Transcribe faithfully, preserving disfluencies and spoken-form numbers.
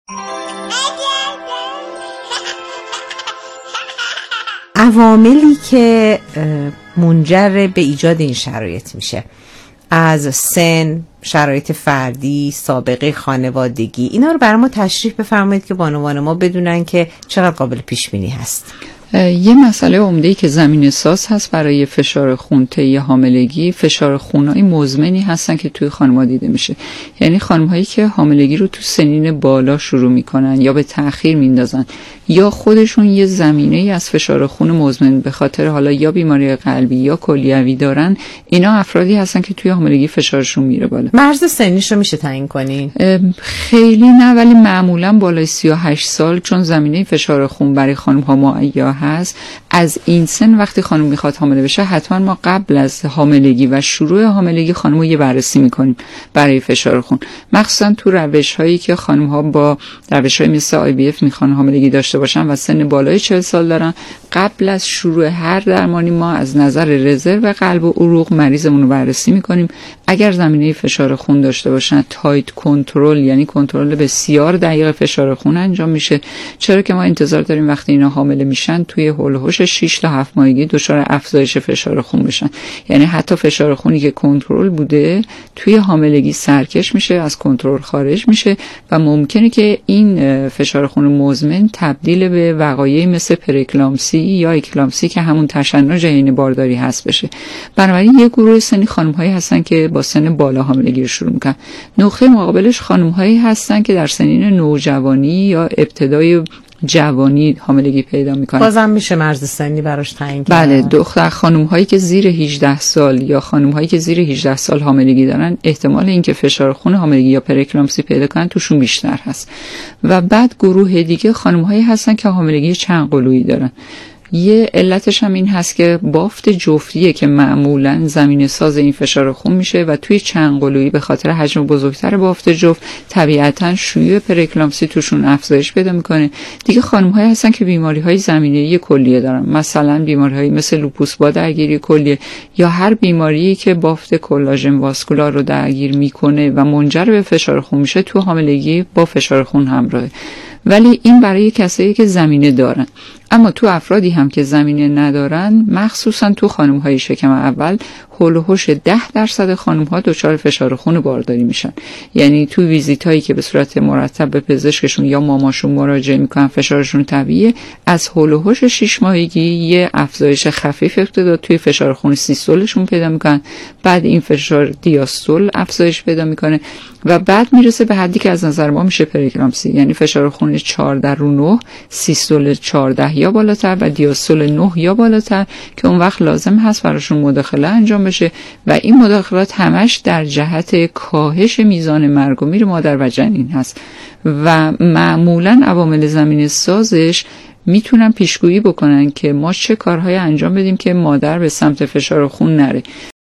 عواملی که منجر به ایجاد این شرایط میشه، از سن، شرایط فردی، سابقه خانوادگی، اینا رو برای ما تشریح بفرمایید که بانوان ما بدونن که چقدر قابل پیش بینی هست. یه مسئله عمده‌ای که زمینه ساز هست برای فشار خون طی حاملگی، فشار خونای مزمنی هستن که توی خانم‌ها دیده میشه. یعنی خانم‌هایی که حاملگی رو تو سنین بالا شروع میکنن یا به تأخیر میندازن یا خودشون یه زمینه‌ای از فشار خون مزمن به خاطر حالا یا بیماری قلبی یا کلیوی دارن، اینا افرادی هستن که توی حاملگی فشارشون میره بالا. مرز سنیش رو میشه تعیین کنین؟ خیلی نه، ولی معمولا بالای سی و هشت سال، چون زمینه فشار خون برای خانم‌ها معیا هست. از این سن وقتی خانم میخواد حامله بشه، حتما ما قبل از حاملگی و شروع حاملگی خانم رو یه بررسی میکنیم برای فشار خون، مخصوصا تو روش هایی که خانم ها با روش های مثل آی وی اف میخوان حاملگی داشته باشن و سن بالای چهل سال دارن. قبل از شروع هر درمانی ما از نظر رزرو قلب و عروق مریضمون رو بررسی میکنیم. اگر زمینه فشار خون داشته باشن، تایت کنترل، یعنی کنترل بسیار دقیق فشار خون انجام میشه، چرا که ما انتظار داریم وقتی اینا حامله میشن توی هول و هوش شش تا هفت ماهگی دچار افزایش فشار خون بشن. یعنی حتی فشار خونی که کنترل بوده توی حاملگی سرکش میشه، از کنترل خارج میشه و ممکنه که این فشار خون مزمن تبدیل به وقایعی مثل پرکلامسی یا اکلامسی که همون تشنج عین بارداری هست بشه. بنابراین یک گروه سنی خانم‌هایی هستن که با سن بالا حاملگی رو شروع میکنن. نقطه مقابلش خانم‌هایی هستن که در سنین نوجوانی یا ابتدای جوانی حاملگی پیدا میکنن. بازم میشه مرز سنی براش تعیین کرد؟ بله، دختر خانم هایی که زیر هجده سال یا خانم هایی که زیر هجده سال حاملگی دارن، احتمال اینکه فشار خون حاملگی یا پرکلامسی پیدا کنن توشون بیشتر هست. و بعد گروه دیگه خانم هایی هستن که حاملگی چند قلویی دارن. یه علتش هم این هست که بافت جفتیه که معمولاً زمینه ساز این فشار خون میشه و توی چند قلویی به خاطر حجم بزرگتر بافت جفت طبیعتاً شیوع پرکلامسی توشون افزایش پیدا میکنه. دیگه خانم‌هایی هستن که بیماری‌های زمینه‌ای کلیه دارن، مثلا بیماری‌هایی مثل لوپوس با درگیری کلیه یا هر بیماریی که بافت کلاژن واسکولار رو درگیر میکنه و منجر به فشار خون میشه، تو حاملگی با فشار خون همراهه. ولی این برای کسایی که زمینه دارن. اما تو افرادی هم که زمینه ندارن، مخصوصا تو خانم‌های شکم اول، هول و هوش ده درصد خانم‌ها دچار فشار خون بارداری میشن. یعنی تو ویزیتایی که به صورت مرتب به پزشکشون یا ماماشون مراجعه میکنن فشارشون طبیعیه، از هول و هوش شش ماهگی یه افزایش خفیف ابتدا توی فشار خون سیستولشون پیدا میکنن، بعد این فشار دیاستول افزایش پیدا میکنه و بعد میرسه به حدی که از نظر ما میشه پرکلامسی، یعنی فشار خون چهارده رو نه، سیستول چهارده یا بالاتر و دیاستول نه یا بالاتر، که اون وقت لازم هست براشون مداخله انجام بشه و این مداخلات همش در جهت کاهش میزان مرگ و میر مادر و جنین هست و معمولاً عوامل زمینه سازش میتونن پیشگویی بکنن که ما چه کارهای انجام بدیم که مادر به سمت فشار خون نره.